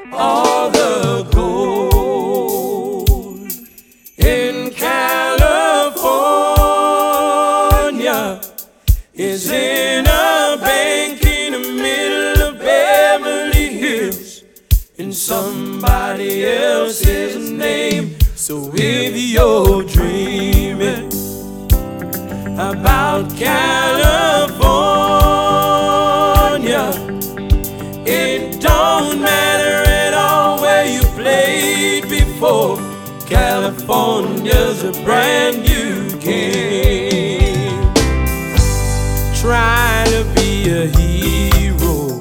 All the gold in California is in a bank in the middle of Beverly Hills in somebody else's name. So if you're dreaming about California, it don't matter at all where you played before. California's a brand new game. Try to be a hero,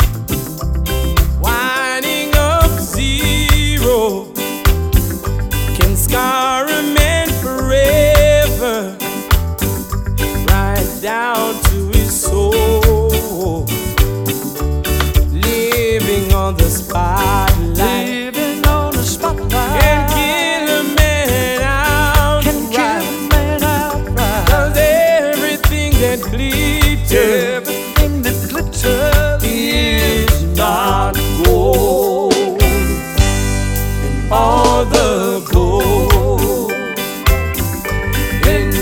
winding up zero can scar a man forever, right down to his soul. Living on the spotlight, living on the spotlight, can kill a man outright. 'Cause everything that glitters, everything that glitters is not gold. And all the gold in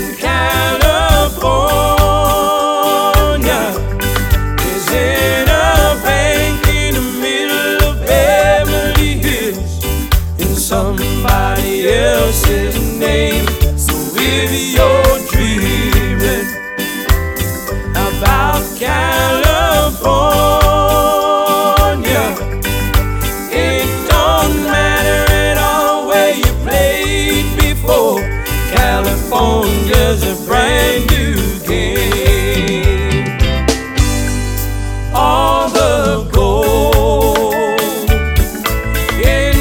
California is in a bank in the middle of Beverly Hills in somebody else's name. So if you're dreaming about California, it don't matter at all where you played before. California's a brand new game. All the gold in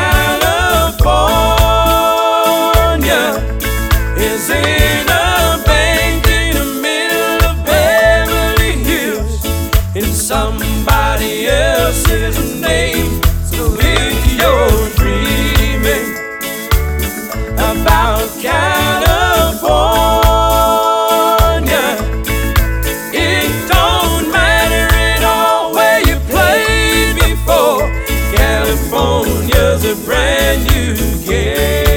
California is in a bank in the middle of Beverly Hills in somebody else's name. So if you're dreaming about California, it don't matter at all where you played before. California's a brand new game.